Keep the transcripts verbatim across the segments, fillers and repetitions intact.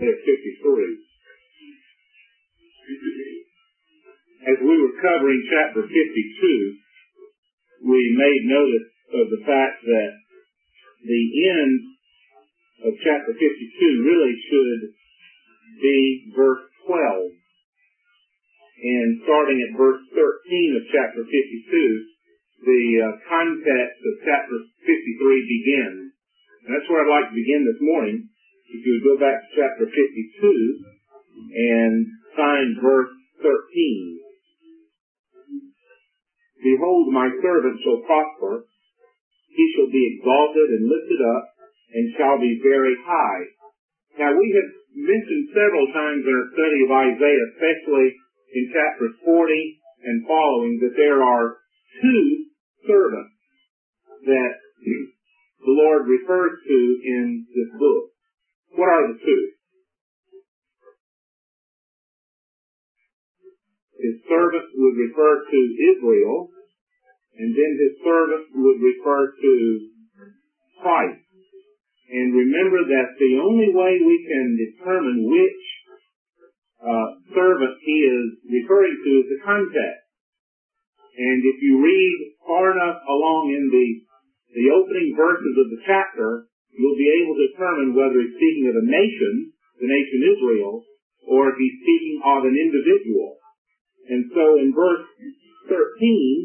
fifty-three. As we were covering chapter fifty-two, we made notice of the fact that the end of chapter fifty-two really should be verse twelve. And starting at verse thirteen of chapter fifty-two, the uh, context of chapter fifty-three begins. And that's where I'd like to begin this morning. If you would go back to chapter fifty-two and find verse thirteen. Behold, my servant shall prosper. He shall be exalted and lifted up, and shall be very high. Now, we have mentioned several times in our study of Isaiah, especially in chapters forty and following, that there are two servants that the Lord refers to in this book. What are the two? His servant would refer to Israel, and then his servant would refer to Christ. And remember that the only way we can determine which uh, servant he is referring to is the context. And if you read far enough along in the, the opening verses of the chapter, you'll be able to determine whether he's speaking of a nation, the nation Israel, or if he's speaking of an individual. And so in verse thirteen,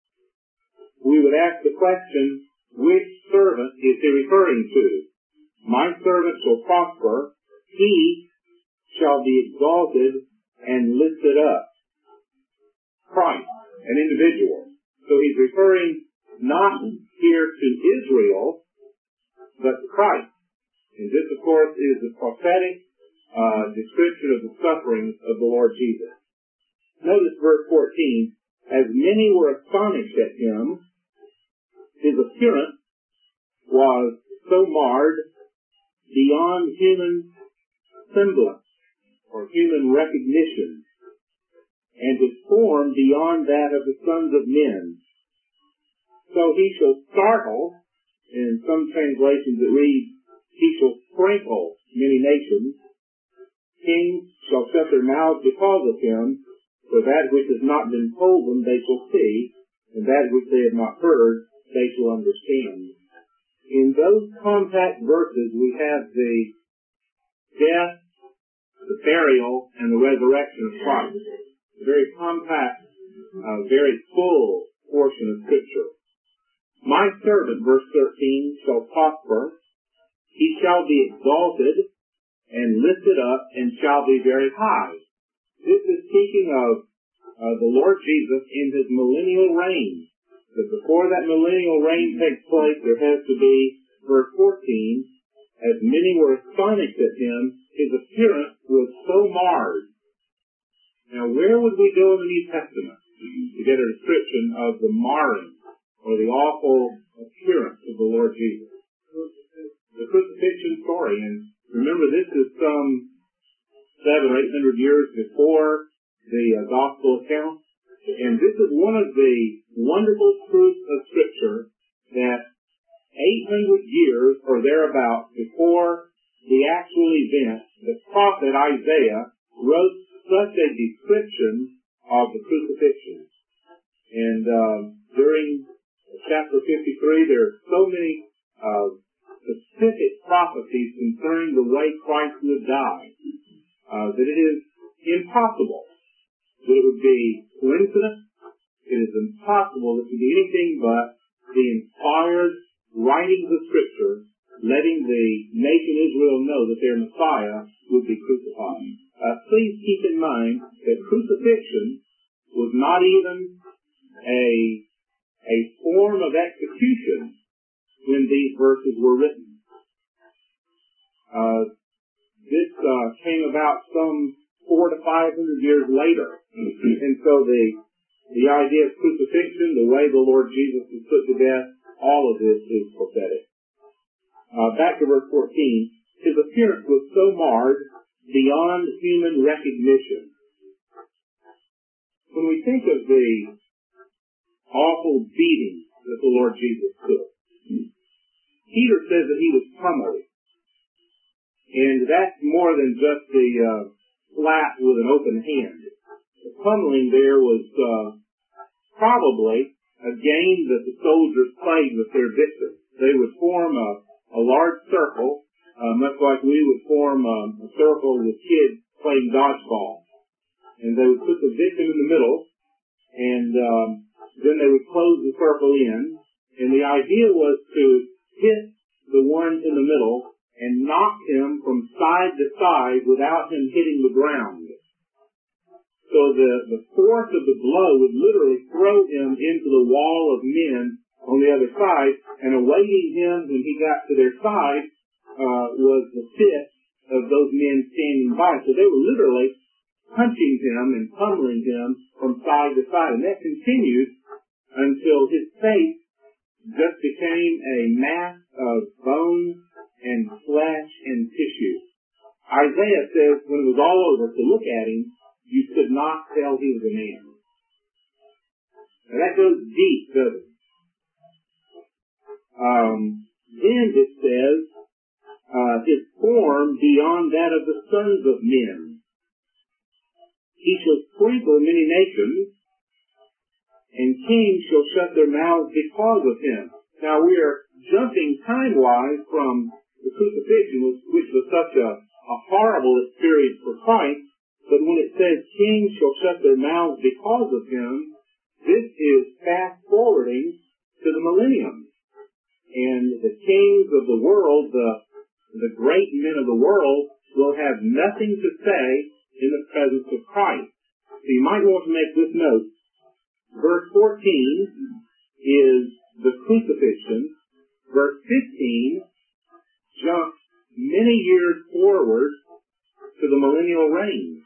we would ask the question, which servant is he referring to? My servant shall prosper, he shall be exalted and lifted up. Christ, an individual. So he's referring not here to Israel, but to Christ. And this, of course, is the prophetic uh, description of the sufferings of the Lord Jesus. Notice verse fourteen. As many were astonished at him, his appearance was so marred beyond human semblance or human recognition, and his form beyond that of the sons of men. So he shall startle, in some translations it reads, he shall sprinkle many nations. Kings shall shut their mouths because of him, for that which has not been told them they shall see, and that which they have not heard they shall understand. In those compact verses we have the death, the burial, and the resurrection of Christ. A very compact, uh, very full portion of Scripture. My servant, verse thirteen, shall prosper. He shall be exalted and lifted up and shall be very high. This is speaking of uh, the Lord Jesus in his millennial reign. But before that millennial reign takes place, there has to be, verse fourteen, as many were astonished at him, his appearance was so marred. Now, where would we go in the New Testament to get a description of the marring or the awful appearance of the Lord Jesus? The crucifixion story. And remember, this is some seven or eight hundred years before the uh, gospel account. And this is one of the wonderful truths of Scripture that eight hundred years or thereabouts before the actual event, the prophet Isaiah wrote such a description of the crucifixion. And uh, during chapter fifty-three, there are so many uh, specific prophecies concerning the way Christ would die uh, that it is impossible that it would be coincidence. It is impossible that it could be anything but the inspired writings of Scripture letting the nation Israel know that their Messiah would be crucified. Uh, please keep in mind that crucifixion was not even a, a form of execution when these verses were written. Uh, this uh, came about some four to five hundred years later. And so the the idea of crucifixion, the way the Lord Jesus was put to death, all of this is prophetic. Uh, back to verse fourteen. His appearance was so marred beyond human recognition. When we think of the awful beating that the Lord Jesus took, Peter says that he was pummeled. And that's more than just the uh, slap with an open hand. The pummeling there was uh, probably a game that the soldiers played with their victims. They would form a, a large circle, uh, much like we would form a, a circle with kids playing dodgeball. And they would put the victim in the middle, and um, then they would close the circle in. And the idea was to hit the one in the middle and knock him from side to side without him hitting the ground. So the, the force of the blow would literally throw him into the wall of men on the other side, and awaiting him when he got to their side uh, was the fist of those men standing by. So they were literally punching him and pummeling him from side to side. And that continued until his face just became a mass of bone and flesh and tissue. Isaiah says when it was all over, to look at him, you could not tell he was a man. Now that goes deep, doesn't it? Um, then it says, uh, his form beyond that of the sons of men. He shall sprinkle many nations, and kings shall shut their mouths because of him. Now we are jumping time-wise from the crucifixion, which was such a, a horrible experience for Christ, but when it says kings shall shut their mouths because of him, this is fast-forwarding to the millennium. And the kings of the world, the, the great men of the world, will have nothing to say in the presence of Christ. So you might want to make this note. Verse fourteen is the crucifixion. Verse fifteen jumps many years forward to the millennial reign,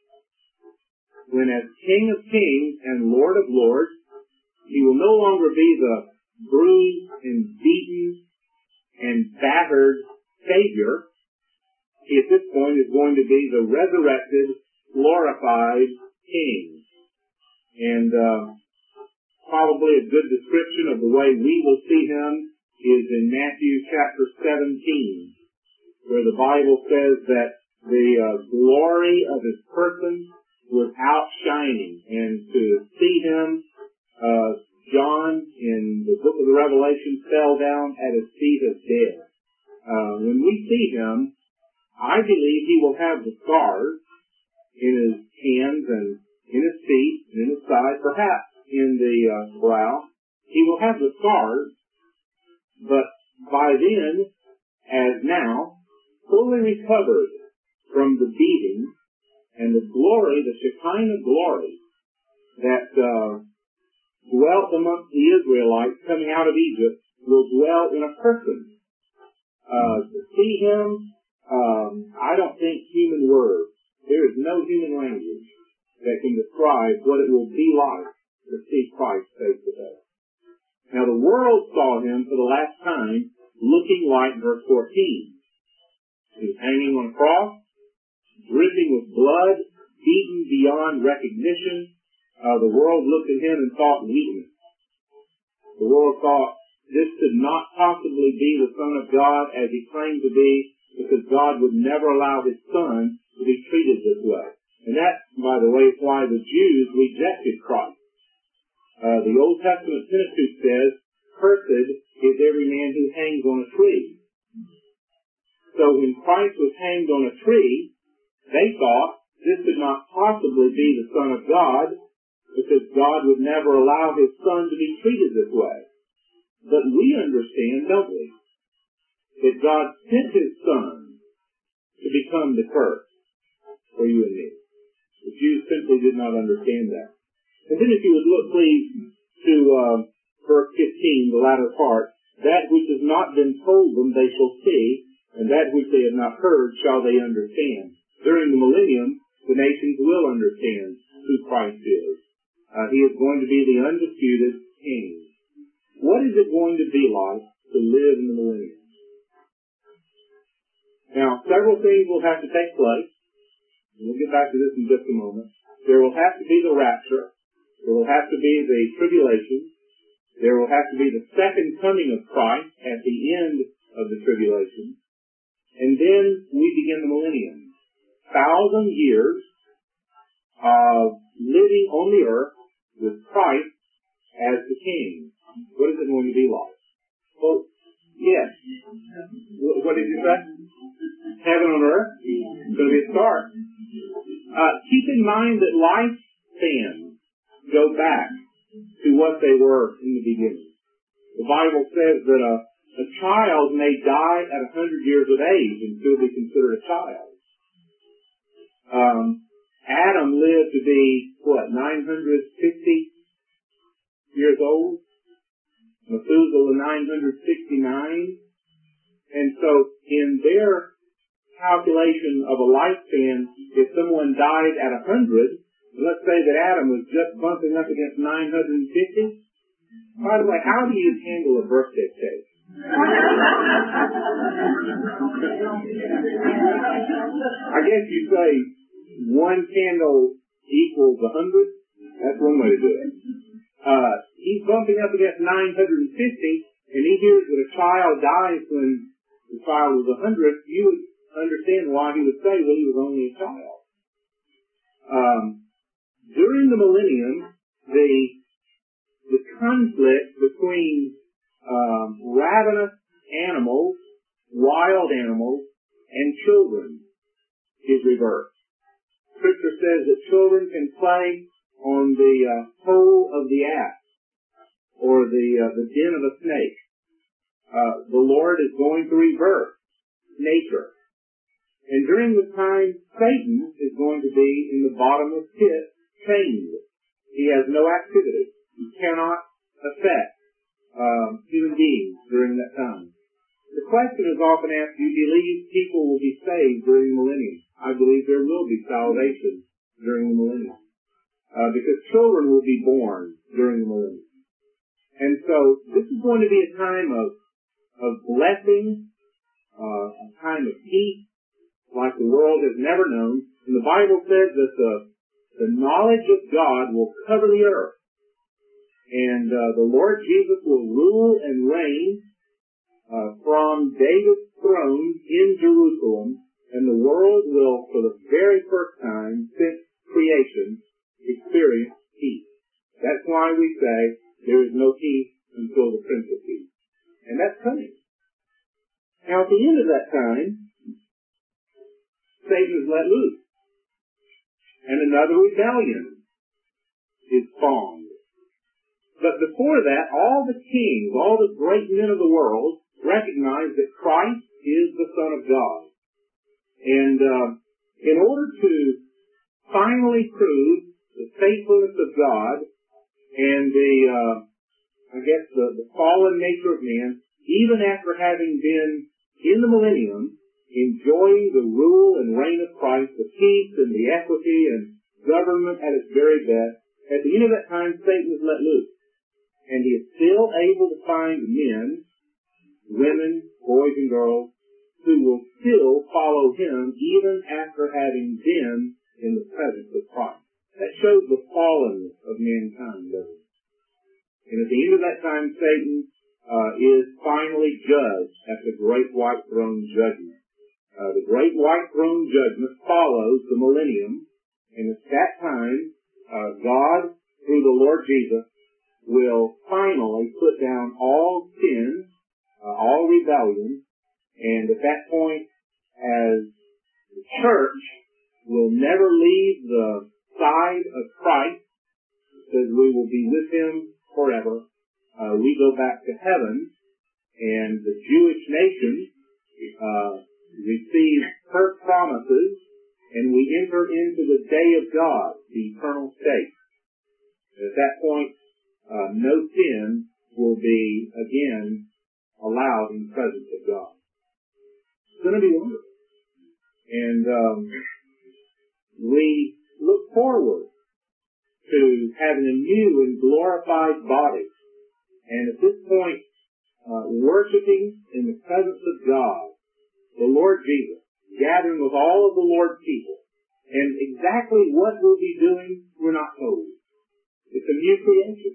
when as King of Kings and Lord of Lords, he will no longer be the bruised and beaten and battered Savior. He at this point is going to be the resurrected, glorified King. And uh, probably a good description of the way we will see him is in Matthew chapter seventeen, where the Bible says that the uh, glory of his person was outshining. And to see him, uh, John in the book of the Revelation fell down at his feet as dead. Uh, when we see him, I believe he will have the scars in his hands and in his feet and in his side, perhaps in the uh, brow. He will have the scars, but by then, as now, fully recovered from the beating and the glory, the Shekinah glory that uh, dwelt amongst the Israelites coming out of Egypt will dwell in a person. Uh, to see him, um, I don't think human words, there is no human language that can describe what it will be like to see Christ face to face. Now the world saw him for the last time looking like verse fourteen. He was hanging on a cross, dripping with blood, beaten beyond recognition. Uh, the world looked at him and thought weakness. The world thought this could not possibly be the Son of God as he claimed to be, because God would never allow his Son to be treated this way. And that, by the way, is why the Jews rejected Christ. Uh, the Old Testament Pentateuch says, "Cursed is every man who hangs on a tree." So when Christ was hanged on a tree, they thought this could not possibly be the Son of God, because God would never allow his Son to be treated this way. But we understand, don't we, that God sent his Son to become the curse for you and me. The Jews simply did not understand that. And then if you would look, please, to uh, verse fifteen, the latter part, that which has not been told them they shall see, and that which they have not heard shall they understand. During the millennium, the nations will understand who Christ is. Uh, he is going to be the undisputed King. What is it going to be like to live in the millennium? Now, several things will have to take place. And we'll get back to this in just a moment. There will have to be the rapture. There will have to be the tribulation. There will have to be the second coming of Christ at the end of the tribulation. And then we begin the millennium. Thousand years of living on the earth with Christ as the King. What is it going to be like? Well, yes. What, what did you say? Heaven on earth? It's going to be a start. Uh, keep in mind that lifespans go back to what they were in the beginning. The Bible says that a, a child may die at a hundred years of age and still be considered a child. Um, Adam lived to be, what, nine hundred fifty years old? Methuselah, nine hundred sixty-nine. And so, in their calculation of a lifespan, if someone died at a hundred, let's say that Adam was just bumping up against nine hundred fifty. By the way, how do you handle a birthday cake? I guess you say one candle equals a hundred. That's one way to do it. Uh, he's bumping up against nine hundred fifty, and he hears that a child dies when the child was a hundred. You would understand why he would say, well, he was only a child. Um, during the millennium, the the conflict between um, ravenous animals, wild animals, and children is reversed. Scripture says that children can play on the uh, hole of the asp or the uh, the den of a snake. Uh, the Lord is going to reverse nature. And during the time, Satan is going to be in the bottomless pit, chained. He has no activity. He cannot affect um, human beings during that time. The question is often asked, do you believe people will be saved during the millennium? I believe there will be salvation during the millennium. Uh, because children will be born during the millennium. And so this is going to be a time of, of blessing, uh, a time of peace, like the world has never known. And the Bible says that the, the knowledge of God will cover the earth. And uh, the Lord Jesus will rule and reign uh, from David's throne in Jerusalem, and the world will, for the very first time since creation, experience peace. That's why we say there is no peace until the Prince of Peace. And that's coming. Now, at the end of that time, Satan is let loose. And another rebellion is spawned. But before that, all the kings, all the great men of the world recognize that Christ is the Son of God. And uh, in order to finally prove the faithfulness of God and the, uh, I guess, the, the fallen nature of man, even after having been in the millennium, enjoying the rule and reign of Christ, the peace and the equity and government at its very best, at the end of that time, Satan is let loose. And he is still able to find men, women, boys and girls, who will still follow him even after having been in the presence of Christ. That shows the fallenness of mankind, doesn't it? And at the end of that time, Satan uh, is finally judged at the great white throne judgment. Uh, the great white throne judgment follows the millennium, and at that time, uh, God, through the Lord Jesus, will finally put down all sin, uh, all rebellion, and at that point, as the church will never leave the side of Christ, because we will be with him forever, uh, we go back to heaven, and the Jewish nation uh, receives her promises, and we enter into the day of God, the eternal state. At that point, Uh, no sin will be, again, allowed in the presence of God. It's going to be wonderful. And um, we look forward to having a new and glorified body. And at this point, uh, worshiping in the presence of God, the Lord Jesus, gathering with all of the Lord's people. And exactly what we'll be doing, we're not told. It's a new creation.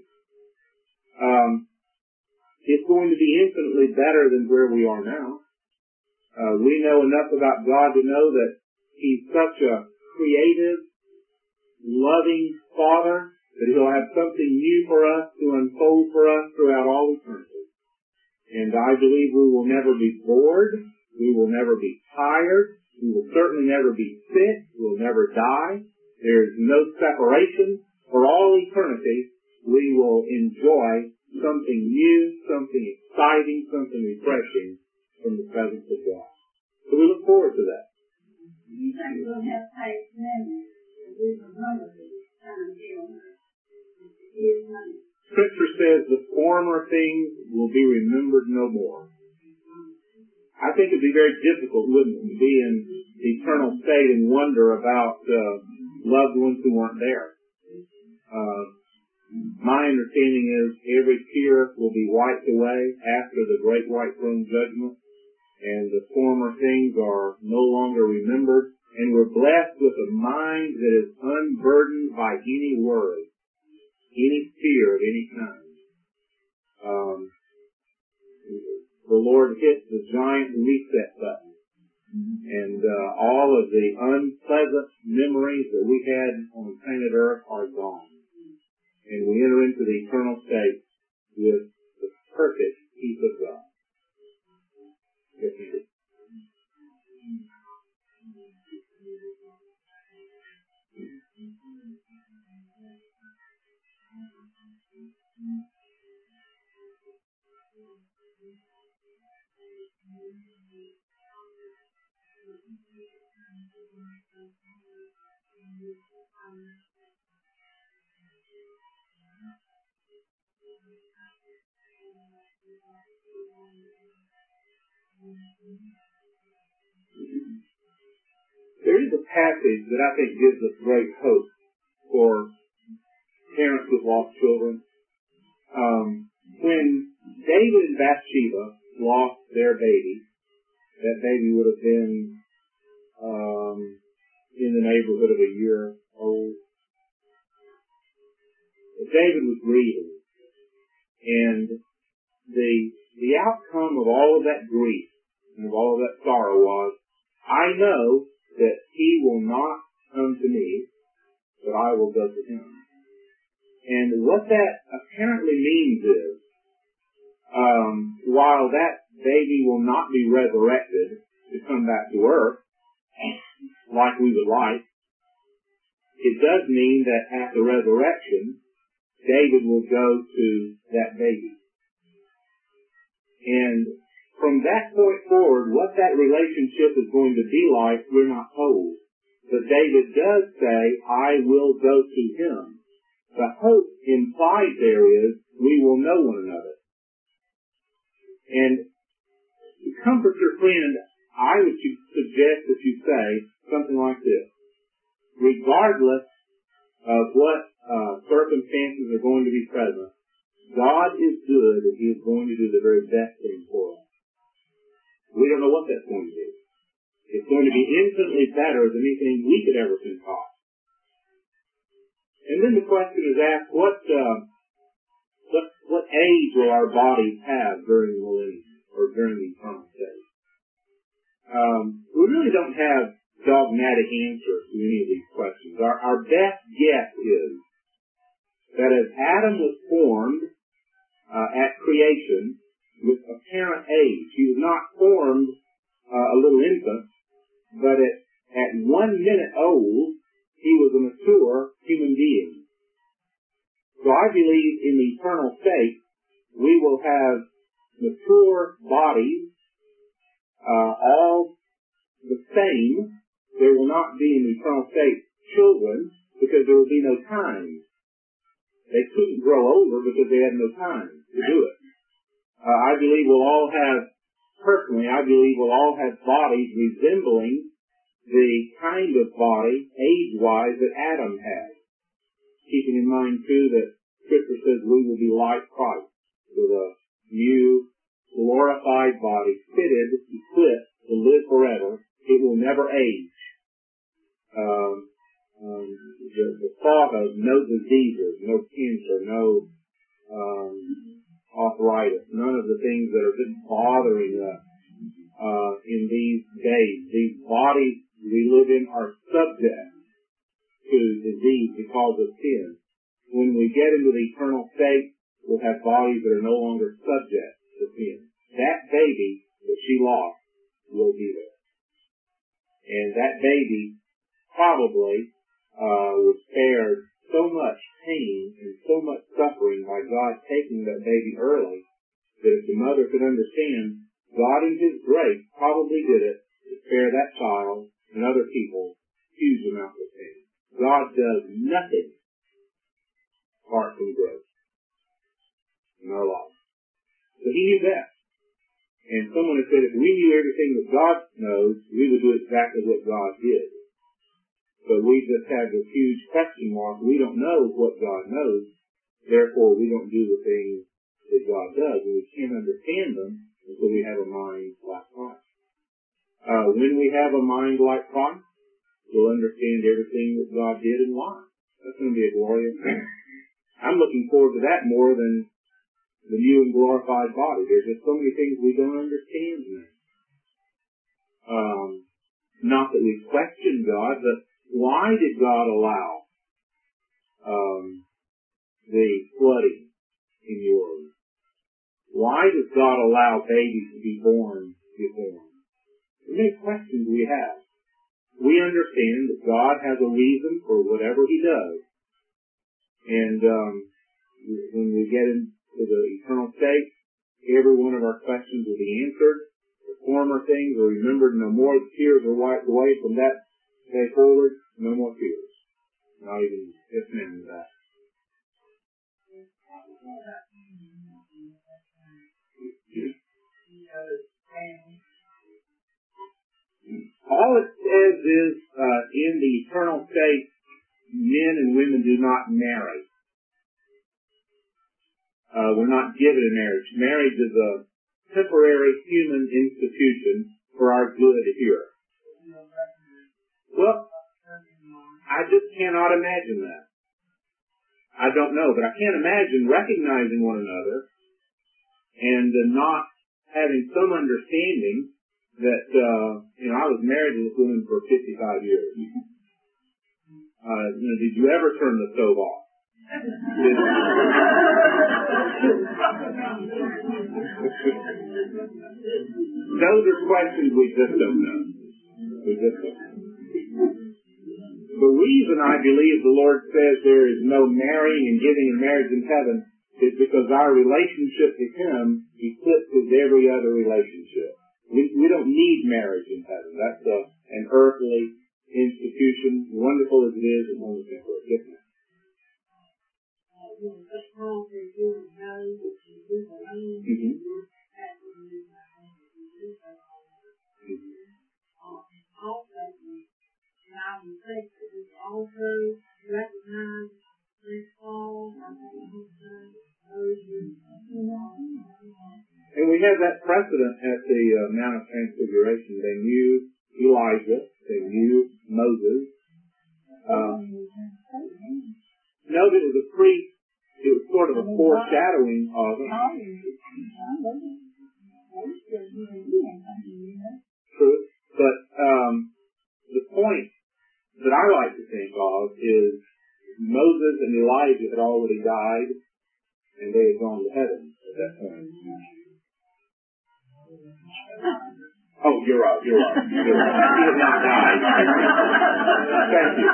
Um, it's going to be infinitely better than where we are now. Uh, we know enough about God to know that He's such a creative, loving Father that He'll have something new for us to unfold for us throughout all eternity. And I believe we will never be bored. We will never be tired. We will certainly never be sick. We will never die. There is no separation. For all eternity, we will enjoy something new, something exciting, something refreshing from the presence of God. So we look forward to that. You think we'll have past memories and we remember these times here on earth? Scripture says the former things will be remembered no more. I think it would be very difficult, wouldn't it, to be in the eternal state and wonder about uh, loved ones who weren't there. Uh, my understanding is every tear will be wiped away after the great white throne judgment, and the former things are no longer remembered, and we're blessed with a mind that is unburdened by any worry, any fear of any kind. Um, the Lord hit the giant reset button, and uh, all of the unpleasant memories that we had on planet Earth are gone. And we enter into the eternal state with the perfect peace of God. Yes, indeed. There is a passage that I think gives us great hope for parents with lost children. Um, when David and Bathsheba lost their baby, that baby would have been um, in the neighborhood of a year old. But David was grieving, and the the outcome of all of that grief and of all of that sorrow was, I know that he will not come to me, but I will go to him. And what that apparently means is, um, while that baby will not be resurrected to come back to earth, like we would like, it does mean that at the resurrection, David will go to that baby. And from that point forward, what that relationship is going to be like, we're not told. But David does say, I will go to him. The hope implied there is, we will know one another. And to comfort your friend, I would suggest that you say something like this. Regardless of what uh, circumstances are going to be present, God is good and He is going to do the very best thing for us. We don't know what that's going to be. It's going to be infinitely better than anything we could ever concoct. And then the question is asked, what, uh, what, what age will our bodies have during the millennium or during the eternal state? Um, we really don't have dogmatic answers to any of these questions. Our, our best guess is that as Adam was formed uh, at creation with apparent age, he was not formed uh, a little infant, but at, at one minute old, he was a mature human being. So I believe in the eternal state, we will have mature bodies, uh, all the same. There will not be in the eternal state children because there will be no time. They couldn't grow older because they had no time to do it. Uh, I believe we'll all have, personally, I believe we'll all have bodies resembling the kind of body, age-wise, that Adam had. Keeping in mind, too, that Scripture says we will be like Christ, with a new, glorified body, fitted, equipped to live forever. It will never age. Um, um, the, the thought of no diseases, no cancer, no um, arthritis, none of the things that are just bothering us uh, in these days. These bodies we live in are subject to disease because of sin. When we get into the eternal state, we'll have bodies that are no longer subject to sin. That baby that she lost will be there. And that baby probably uh, was spared so much pain and so much suffering by God taking that baby early that if the mother could understand, God in His grace probably did it to spare that child and other people huge amounts of pain. God does nothing apart from grace in our lives. So He knew that. And someone has said if we knew everything that God knows, we would do exactly what God did. But we just have this huge question mark. We don't know what God knows. Therefore, we don't do the things that God does. And we can't understand them until we have a mind like Christ. Uh, when we have a mind like Christ, we'll understand everything that God did and why. That's going to be a glorious thing. I'm looking forward to that more than the new and glorified body. There's just so many things we don't understand now. Um, not that we question God, but why did God allow um, the flooding in New Orleans? Why does God allow babies to be born deformed? The many questions we have. We understand that God has a reason for whatever He does. And um, when we get into the eternal state, every one of our questions will be answered. The former things are remembered no more. The tears are wiped away from that day forward. No more tears. Not even just mention that. All it says is, uh, in the eternal state, men and women do not marry. Uh, we're not given a marriage. Marriage is a temporary human institution for our good here. Well, I just cannot imagine that. I don't know, but I can't imagine recognizing one another and uh, not having some understanding that, uh, you know, I was married to this woman for fifty-five years. Uh, you know, did you ever turn the stove off? Those are questions we just don't know. We just don't know. The reason I believe the Lord says there is no marrying and giving in marriage in heaven is because our relationship to Him eclipses every other relationship. We, we don't need marriage in heaven. That's a, an earthly institution, wonderful as it is, and only temporary. Yes, ma'am. Mm-hmm. And we have that precedent at the uh, Mount of Transfiguration. They knew Elijah. They knew Moses. Uh, no, it was a pre. It was sort of a foreshadowing of it. True, but um, the point that I like to think of is Moses and Elijah had already died, and they had gone to heaven at that point. Oh, you're right, you're right, you're right. He had not died. Thank you.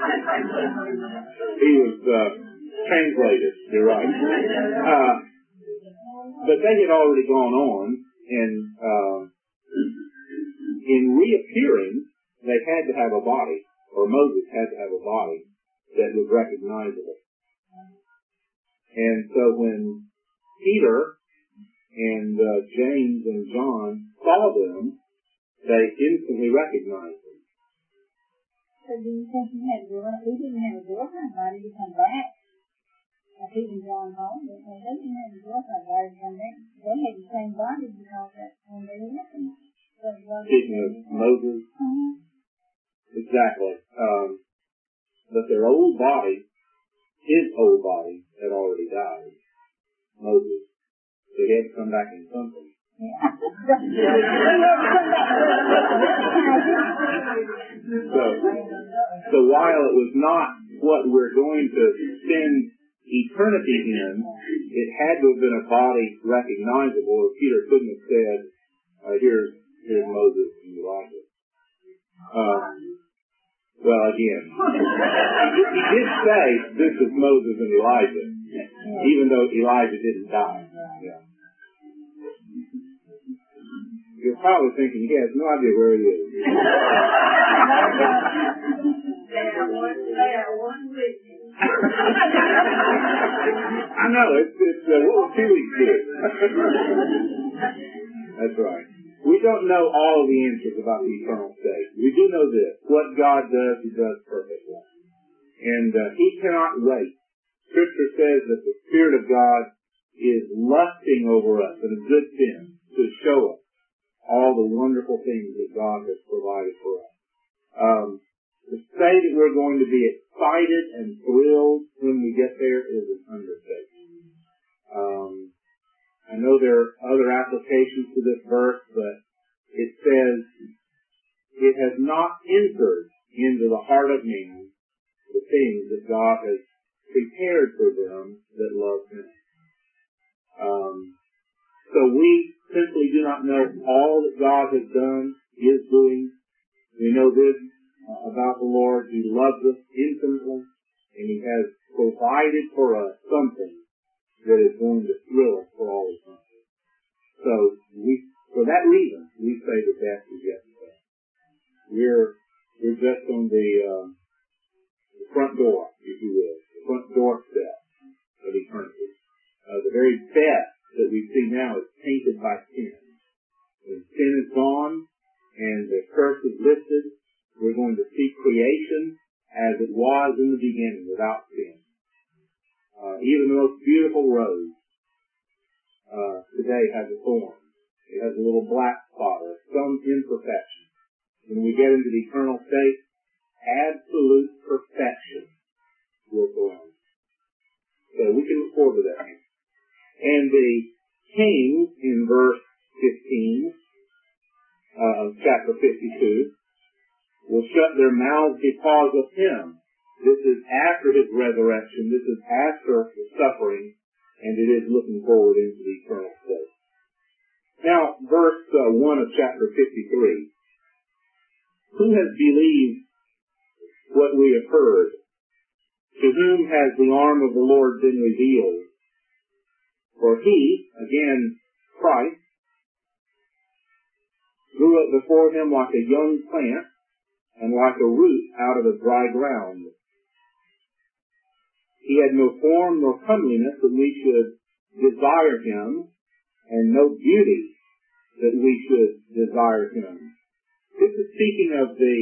He was uh, translated, you're right. Uh, but they had already gone on, and uh, in reappearing, they had to have a body, or Moses had to have a body that was recognizable. And so when Peter and uh, James and John saw them, they instantly recognized them. So do you think he had a he didn't have a glorified body to come back? Like he was going home, but they didn't have a glorified body to come back. They had the same body because that's when they were recognized. Speaking of Moses, uh-huh. Exactly. Um, but their old body, his old body, had already died. Moses. So he had to come back in something. so, so while it was not what we're going to spend eternity in, it had to have been a body recognizable, or Peter couldn't have said, uh, here's, here's Moses and Elijah. Uh, well, again, he did say, this is Moses and Elijah, even though Elijah didn't die. Yeah. You're probably thinking, he has no idea where he is. I know, it's, it's uh, what was two weeks ago. That's right. We don't know all of the answers about the eternal state. We do know this. What God does, He does perfectly. And uh, He cannot wait. Scripture says that the Spirit of God is lusting over us, and a good thing, to show us all the wonderful things that God has provided for us. Um, to say that we're going to be excited and thrilled when we get there is an understatement. Um, I know there are other applications to this verse, but it says, it has not entered into the heart of man the things that God has prepared for them that love Him. Um, so we simply do not know all that God has done, is doing. We know this uh, about the Lord. He loves us infinitely, and He has provided for us something that is going to thrill us for all eternity. So we, for that reason, we say that that is yet to come. We're, we're just on the, uh, the front door, if you will, the front doorstep of eternity. Uh, the very best that we see now is tainted by sin. When sin is gone and the curse is lifted, we're going to see creation as it was in the beginning, without sin. Uh, even the most beautiful rose uh, today has a thorn. It has a little black spot or some imperfection. When we get into the eternal state, absolute perfection will go on. So we can look forward to that. And the kings in verse fifteen uh, of chapter fifty-two will shut their mouths because of Him. This is after His resurrection. This is after the suffering, and it is looking forward into the eternal state. Now, verse uh, one of chapter fifty-three. Who has believed what we have heard? To whom has the arm of the Lord been revealed? For He, again, Christ, grew up before Him like a young plant and like a root out of a dry ground. He had no form nor comeliness that we should desire Him, and no beauty that we should desire Him. This is speaking of the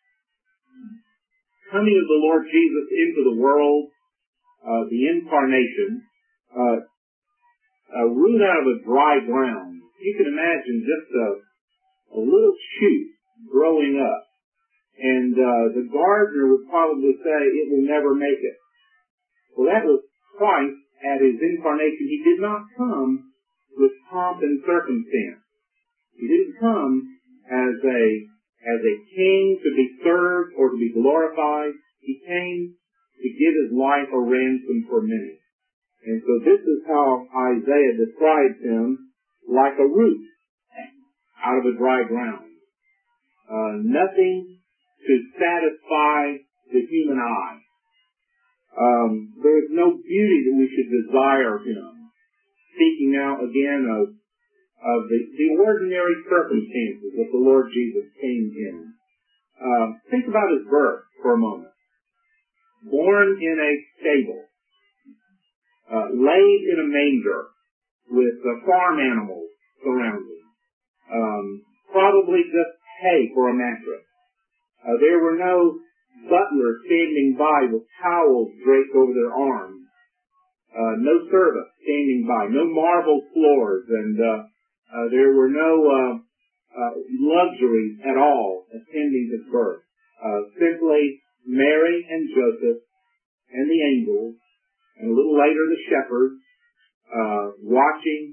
coming of the Lord Jesus into the world, uh, the incarnation, uh, a root out of a dry ground. You can imagine just a, a little shoot growing up, and uh, the gardener would probably say it will never make it. Well, that was Christ at His incarnation. He did not come with pomp and circumstance. He didn't come as a as a king to be served or to be glorified. He came to give His life a ransom for many. And so this is how Isaiah describes Him, like a root out of a dry ground. Uh, nothing to satisfy the human eye. Um, there is no beauty that we should desire Him. Speaking now again of, of the, the ordinary circumstances that the Lord Jesus came in. Uh, think about His birth for a moment. Born in a stable, uh, laid in a manger with uh, farm animals surrounding, um, probably just hay for a mattress. Uh, there were no butlers standing by with towels draped over their arms. Uh, no servants standing by. No marble floors. And uh, uh, there were no uh, uh, luxuries at all attending His birth. Uh, simply Mary and Joseph and the angels, and a little later the shepherds, uh, watching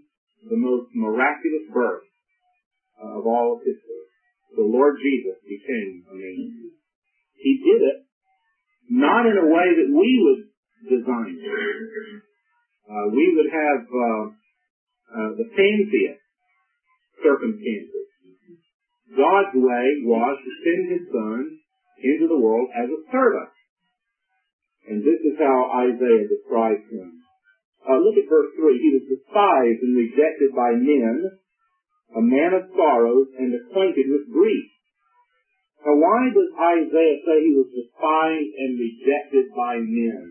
the most miraculous birth uh, of all of history. The Lord Jesus became a man. He did it not in a way that we would design it. Uh, we would have uh, uh, the fanciest circumstances. God's way was to send His Son into the world as a servant. And this is how Isaiah describes Him. Uh, look at verse three. He was despised and rejected by men, a man of sorrows and acquainted with grief. Now, why does Isaiah say he was despised and rejected by men?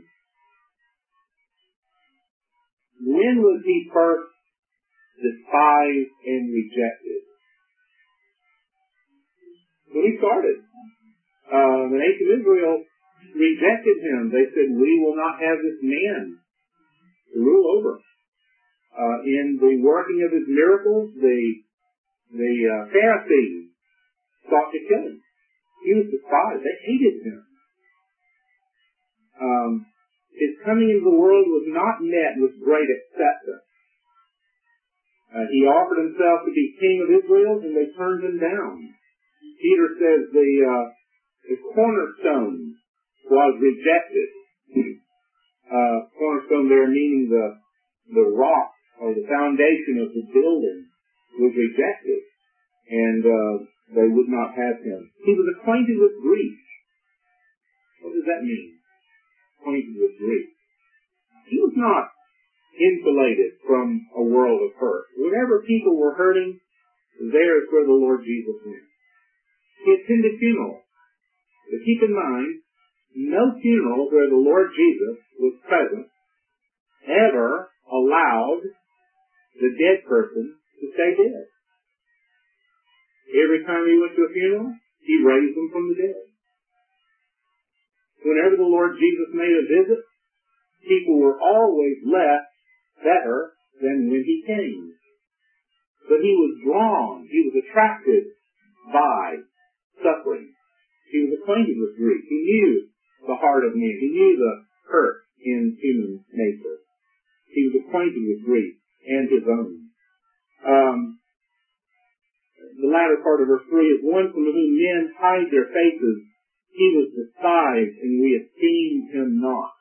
When was he first despised and rejected? When he started. Uh, the nation of Israel rejected him. They said, we will not have this man to rule over. Uh, in the working of his miracles, the, the uh, Pharisees sought to kill him. He was despised. They hated him. Um, his coming into the world was not met with great acceptance. Uh, he offered himself to be king of Israel, and they turned him down. Peter says the, uh, the cornerstone was rejected. uh, cornerstone there meaning the, the rock or the foundation of the building was rejected. And, uh, they would not have him. He was acquainted with grief. What does that mean? Acquainted with grief. He was not insulated from a world of hurt. Whenever people were hurting, there is where the Lord Jesus went. He attended funerals. But keep in mind, no funeral where the Lord Jesus was present ever allowed the dead person to stay dead. Every time he went to a funeral, he raised them from the dead. Whenever the Lord Jesus made a visit, people were always left better than when he came. But he was drawn, he was attracted by suffering. He was acquainted with grief. He knew the heart of man. He knew the hurt in human nature. He was acquainted with grief and his own. Um, The latter part of verse three is one from whom men hide their faces. He was despised, and we esteemed him not.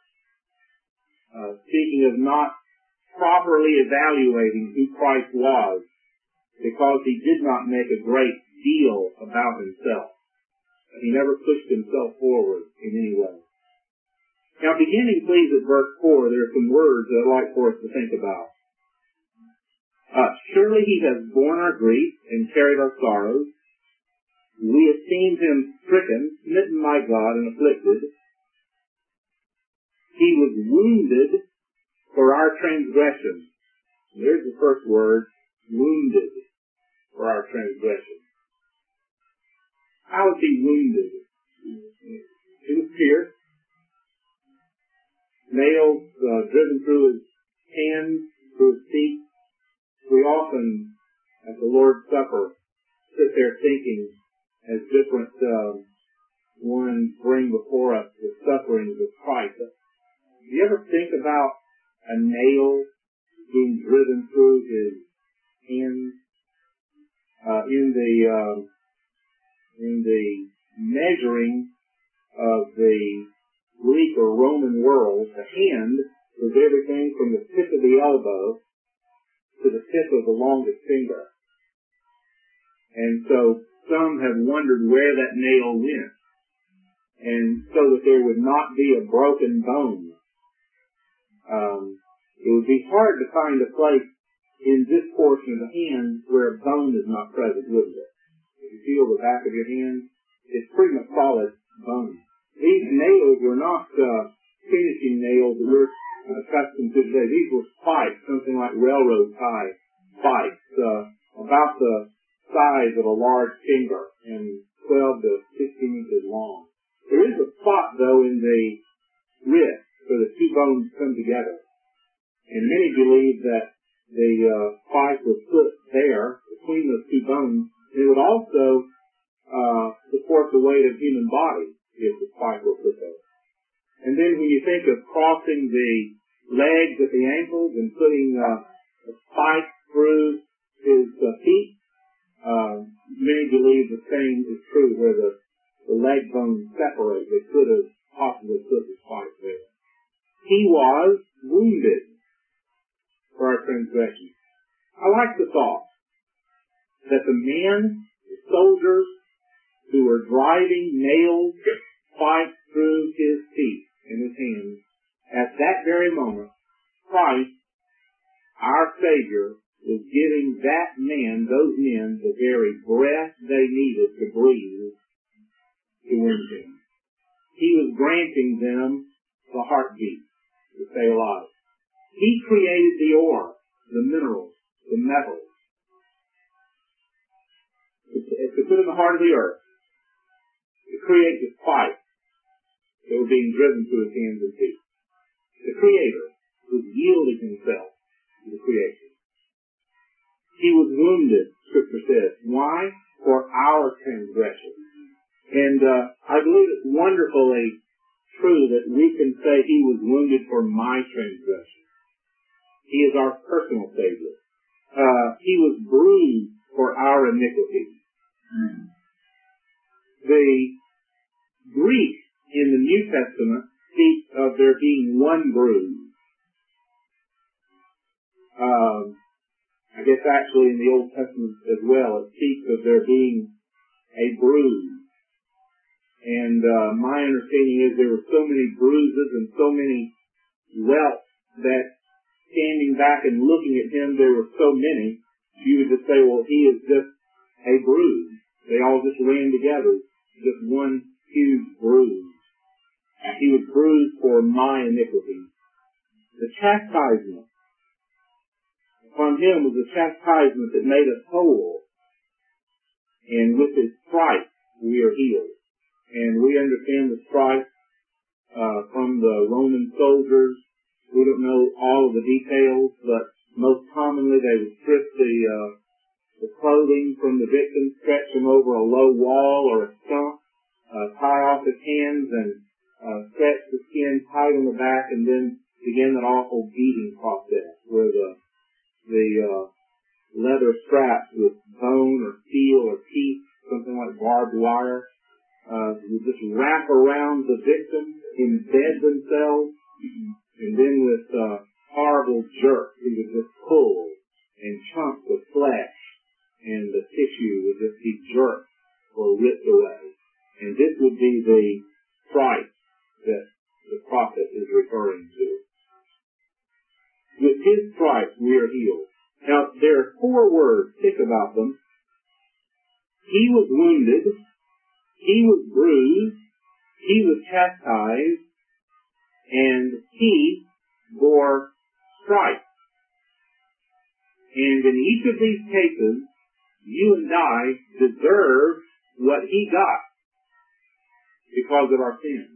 Uh, speaking of not properly evaluating who Christ was, because he did not make a great deal about himself. He never pushed himself forward in any way. Now, beginning, please, at verse four, there are some words that I'd like for us to think about. Uh, surely he has borne our grief and carried our sorrows. We esteemed him stricken, smitten by God, and afflicted. He was wounded for our transgressions. There's the first word, wounded for our transgressions. How was he wounded? He was pierced. Nails uh, driven through his hands, through his feet. We often, at the Lord's Supper, sit there thinking as different uh, ones bring before us the sufferings of Christ. Do you ever think about a nail being driven through his hands? Uh, in the uh, in the measuring of the Greek or Roman world, the hand was everything from the tip of the elbow to the tip of the longest finger. And so some have wondered where that nail went. And so that there would not be a broken bone. Um, it would be hard to find a place in this portion of the hand where a bone is not present, wouldn't it? If you feel the back of your hand, it's pretty much solid bone. These nails were not uh, finishing nails that we're accustomed to today. These were spikes, something like railroad tie spikes, uh, about the size of a large finger and twelve to sixteen inches long. There is a spot, though, in the wrist where the two bones come together. And many believe that the uh, spike was put there between those two bones. It would also uh, support the weight of human body if the spike were put there. And then when you think of crossing the legs at the ankles and putting uh, a spike through his uh, feet. Uh, many believe the same is true where the, the leg bones separate. They could have possibly put his spike there. He was wounded for our transgressions. I like the thought that the men, the soldiers who were driving nailed spikes through his feet and his hands, at that very moment, Christ, our Savior, was giving that man, those men, the very breath they needed to breathe to wound him. He was granting them the heartbeat to stay alive. He created the ore, the minerals, the metals, to put in the heart of the earth, to create the spikes that were being driven through his hands and feet. The Creator was yielding himself to the creation. He was wounded, Scripture says. Why? For our transgression. And uh, I believe it's wonderfully true that we can say he was wounded for my transgression. He is our personal Savior. Uh, he was bruised for our iniquity. The Greek in the New Testament speaks of there being one bruise. Um, I guess actually in the Old Testament as well, it speaks of there being a bruise. And uh, my understanding is there were so many bruises and so many welts that standing back and looking at him, there were so many, you would just say, well, he is just a bruise. They all just ran together, just one huge bruise. He was bruised for my iniquity. The chastisement upon him was a chastisement that made us whole. And with his stripes, we are healed. And we understand the stripes uh, from the Roman soldiers. We don't know all of the details, but most commonly they would strip the uh, the clothing from the victim, stretch him over a low wall or a stump, uh, tie off his hands, and uh, stretch the skin tight on the back, and then begin that awful beating process where the the uh, leather straps with bone or steel or teeth, something like barbed wire, uh, would just wrap around the victim, embed themselves, and then with uh, horrible jerks, he would just pull, and chunks of flesh and the tissue would just be jerked or ripped away. And this would be the stripes that the prophet is referring to. With his stripes we are healed. Now, there are four words. Think about them. He was wounded. He was bruised. He was chastised. And he bore stripes. And in each of these cases, you and I deserve what he got because of our sins.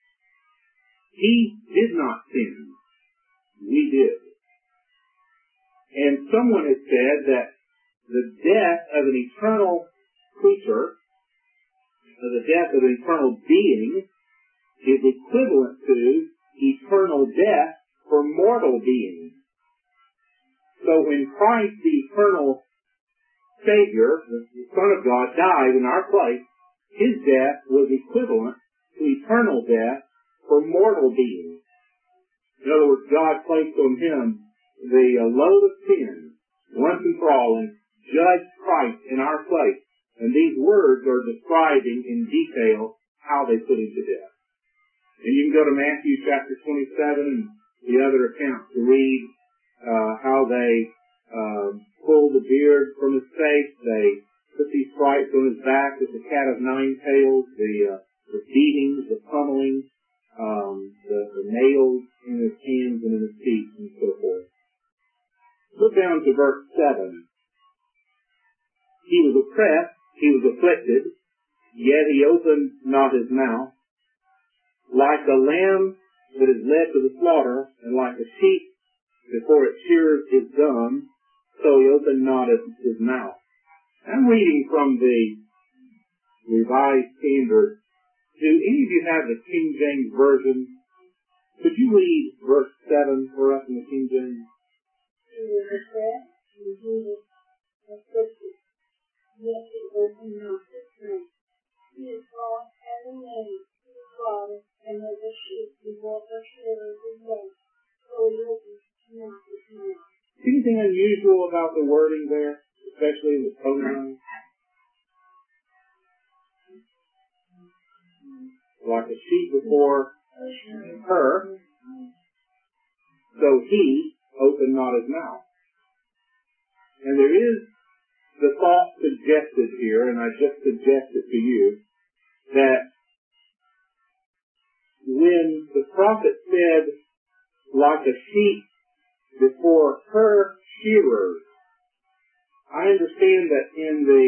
He did not sin. We did. And someone has said that the death of an eternal creature, or the death of an eternal being, is equivalent to eternal death for mortal beings. So when Christ, the eternal Savior, the Son of God, died in our place, his death was equivalent to eternal death for mortal beings. In other words, God placed on him the uh, load of sin once and for all and judged Christ in our place. And these words are describing in detail how they put him to death. And you can go to Matthew chapter twenty-seven and the other accounts to read uh, how they uh, pulled the beard from his face. They put these stripes on his back with the cat of nine tails, the, uh, the beatings, the pummeling, um, the, the nails in his hands and in his feet, and so forth. Look down to verse seven. He was oppressed, he was afflicted, yet he opened not his mouth. Like a lamb that is led to the slaughter, and like a sheep before it shears its dumb, so he opened not his, his mouth. I'm reading from the Revised Standard. Do any of you have the King James Version? Could you read verse seven for us in the King James? and Jesus afflicted, yet it was not the strength. He is called having name to the Father, and as a sheep before her shearers is led, so he opens not his mouth. Anything unusual about the wording there, especially in the pronouns? Like a sheep before her, so he opened not his mouth. And there is the thought suggested here, and I just suggest it to you, that when the prophet said, like a sheep before her shearers, I understand that in the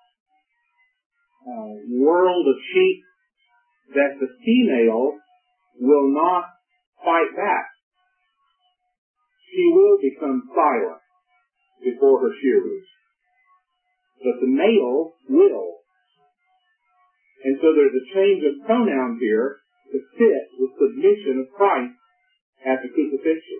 uh, world of sheep, that the female will not fight back. She will become silent before her shearers. But the male will. And so there's a change of pronoun here to fit the submission of Christ at the crucifixion.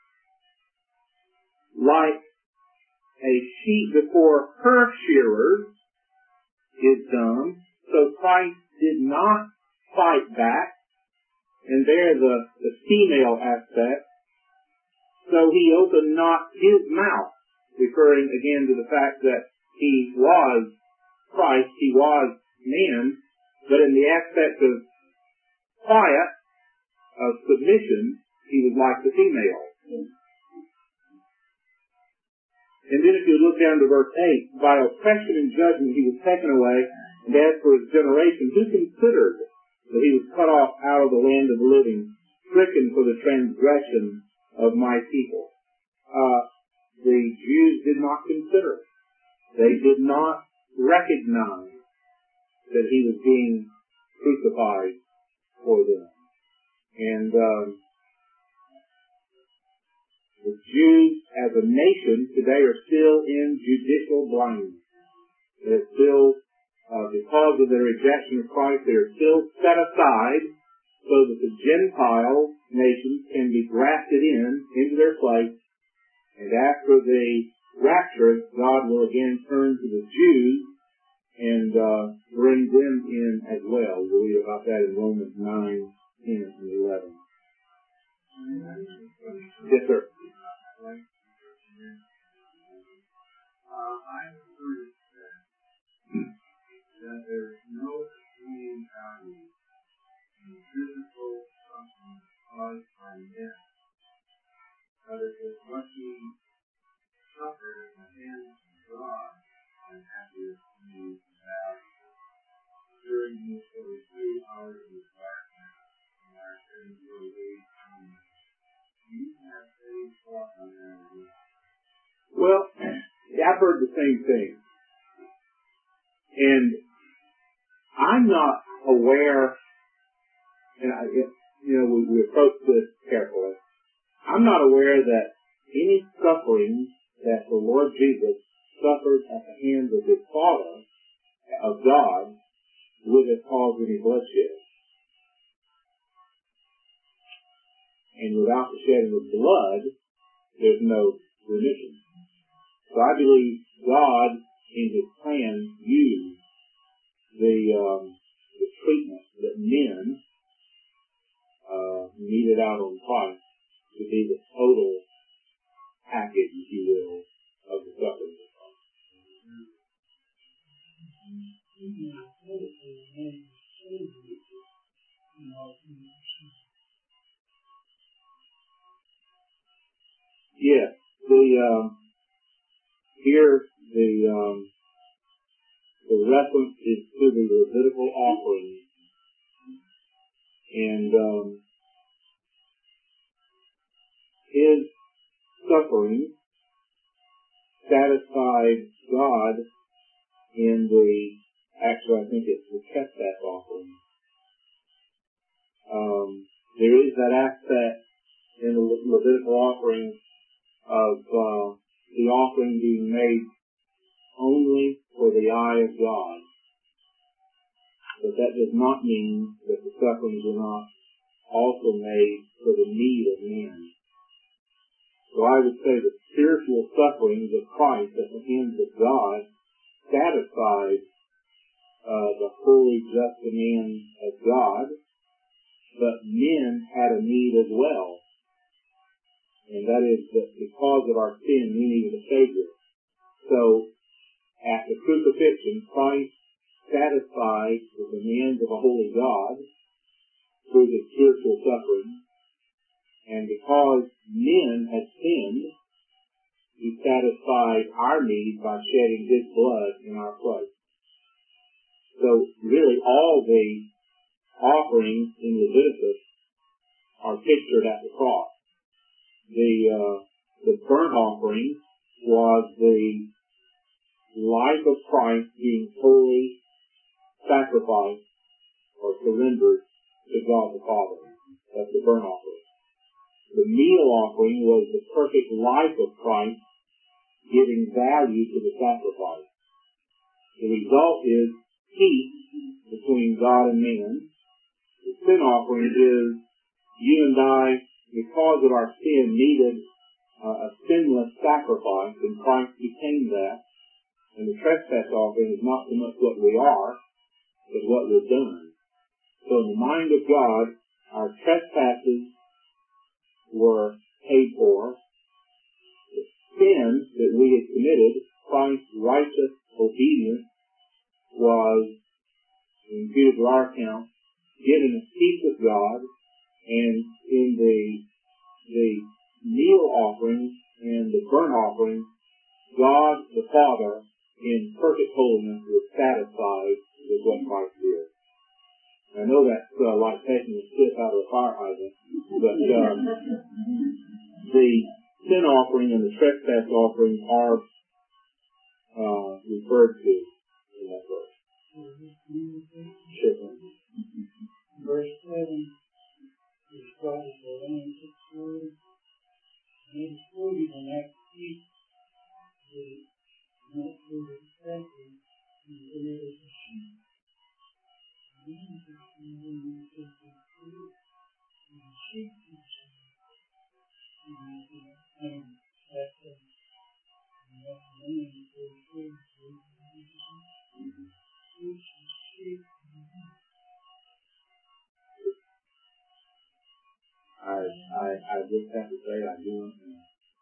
Like a sheep before her shearers is dumb, so Christ did not fight back, and there's the, the female aspect, so he opened not his mouth, referring again to the fact that he was Christ, he was man, but in the aspect of quiet, of submission, he was like the female. And then if you look down to verse eight, by oppression and judgment he was taken away, and as for his generation, who considered that he was cut off out of the land of the living, stricken for the transgression of my people? Uh, the Jews did not consider it. They did not recognize that he was being crucified for them. And um, the Jews as a nation today are still in judicial blindness. They're still, uh, because of their rejection of Christ, they're still set aside so that the Gentile nations can be grafted in into their place. And after the rapture, God will again turn to the Jews and uh, bring them in as well. We'll read about that in Romans nine, ten, and eleven. Yes, sir. Uh, I heard it said that there is no extreme value in physical suffering caused by men, but it is what he suffered at the hands of God and after he value. During these forty-three hours of darkness and our sins were laid on him. Do you have any thought on that? Well, I've heard the same thing. And I'm not aware, and I, you know, we, we approach this carefully. I'm not aware that any suffering that the Lord Jesus suffered at the hands of his Father, of God, would have caused any bloodshed. And without the shedding of blood, there's no remission. So I believe God, in his plan, used the, um, the treatment that men uh, meted out on Christ to be the total package, if you will, of the suffering of Christ. Yes, the um, here the um, the reference is to the Levitical offering, and um, his suffering satisfied God in the, actually I think it's the trespass offering. Um, there is that aspect in the Le- Levitical offering of uh, the offering being made only for the eye of God. But that does not mean that the sufferings were not also made for the need of men. So I would say the spiritual sufferings of Christ at the hands of God satisfied uh, the holy, just demands of God, but men had a need as well. And that is that because of our sin, we needed a Savior. So, at the crucifixion, Christ satisfied the demands of a holy God through the spiritual suffering. And because men had sinned, He satisfied our need by shedding His blood in our place. So, really, all the offerings in Leviticus are pictured at the cross. The, uh, the burnt offering was the life of Christ being wholly sacrificed or surrendered to God the Father. That's the burnt offering. The meal offering was the perfect life of Christ giving value to the sacrifice. The result is peace between God and man. The sin offering is you and I, because of our sin, needed uh, a sinless sacrifice, and Christ became that. And the trespass offering is not so much what we are, but what we've done. So in the mind of God, our trespasses were paid for. The sin that we had committed, Christ's righteous obedience, was, imputed to our account, given us peace with God. And in the the meal offering and the burnt offering, God the Father, in perfect holiness, was satisfied with what Christ did. I know that's uh, like taking a sip out of a fire hydrant, but uh, the sin offering and the trespass offering are uh, referred to in that verse. Sure. Verse seven. His God is the land of glory, and it is quoted in Acts eight, the not quoted exactly, and there is a sheep. And then it is when you take the fruit, and the sheep is and that's it. And that's the land of glory, which is sheep. I, I, I just have to say I do not know.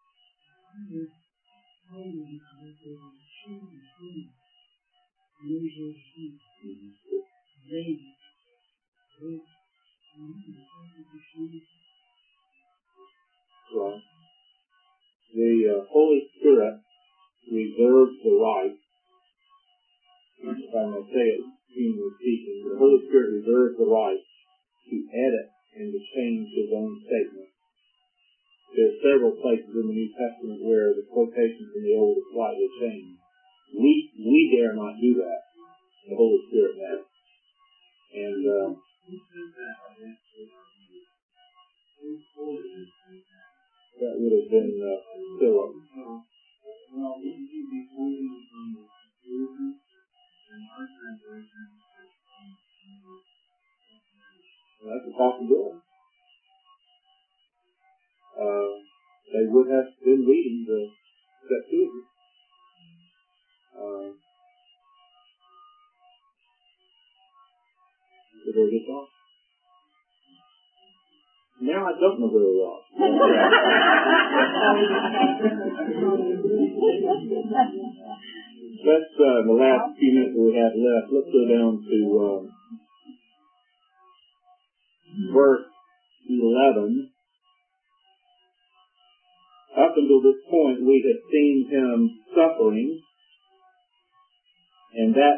Right. The uh, Holy Spirit reserves the right, if I may say it humanly speaking, the Holy Spirit reserves the right to edit and to change His own statement. There are several places in the New Testament where the quotations from the Old are slightly changed. We we dare not do that. The Holy Spirit has. And uh, that would have been uh, Philip. Well, wouldn't he be quoting from the Scriptures and our translation? Well, that's a possibility. Uh, they would have been reading the Septuagint. Uh, so there it is. Now I don't know where we are. Let's, uh, in the last few minutes that we have left, let's go down to um, verse eleven. Up until this point, we have seen Him suffering, and that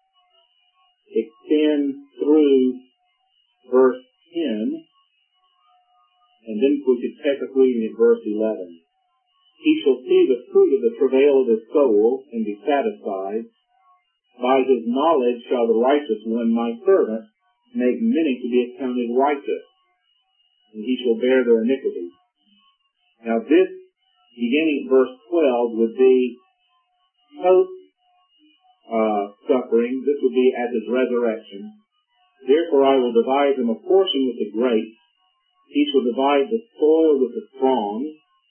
extends through verse ten. And then we could take up reading at verse eleven. He shall see the fruit of the travail of his soul, and be satisfied. By his knowledge shall the righteous one, my servant, make many to be accounted righteous, and he shall bear their iniquities. Now this, beginning at verse twelve, would be post uh, suffering. This would be at his resurrection. Therefore I will divide him a portion with the great. He shall divide the spoil with the strong,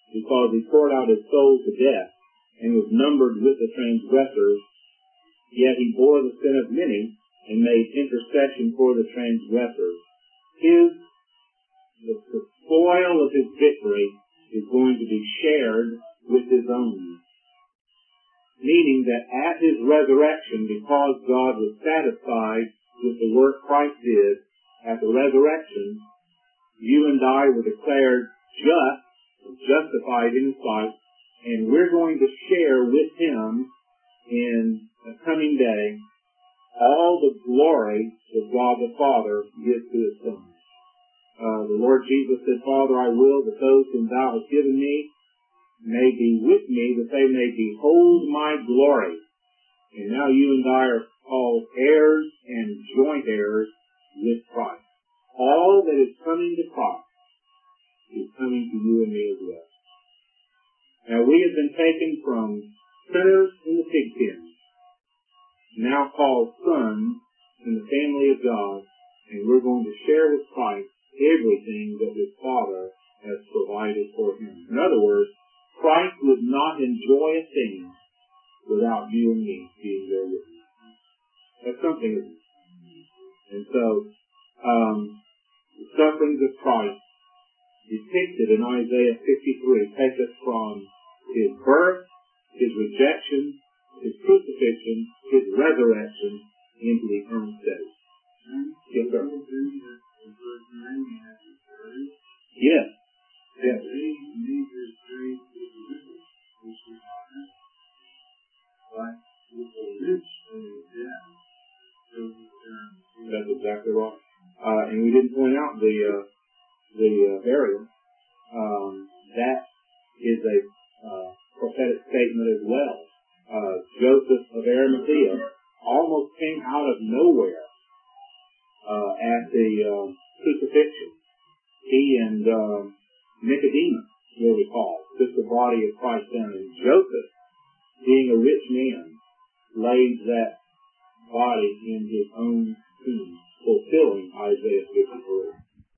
because he poured out his soul to death and was numbered with the transgressors, yet he bore the sin of many and made intercession for the transgressors. His, the, the spoil of his victory is going to be shared with his own. Meaning that at his resurrection, because God was satisfied with the work Christ did at the resurrection, you and I were declared just, justified in his sight, and we're going to share with him in a coming day all the glory that God the Father gives to his Son. Uh, the Lord Jesus said, Father, I will that those whom thou hast given me may be with me, that they may behold my glory. And now you and I are called heirs and joint heirs with Christ. All that is coming to Christ is coming to you and me as well. Now we have been taken from sinners in the pig pen, now called sons in the family of God, and we're going to share with Christ everything that his Father has provided for him. In other words, Christ would not enjoy a thing without you and me being there with him. That's something, isn't it? And so, um, the sufferings of Christ depicted in Isaiah fifty-three take us from his birth, his rejection, his crucifixion, his resurrection into the eternal state. Yes, sir. Yes. Yes. That's exactly right. Uh, and we didn't point out the uh, the uh, burial. Um, that is a uh, prophetic statement as well. Uh, Joseph of Arimathea almost came out of nowhere uh, at the uh, crucifixion. He and uh, Nicodemus, you'll recall, took the body of Christ down, and Joseph, being a rich man, laid that body in his own tomb, fulfilling Isaiah fifty-three.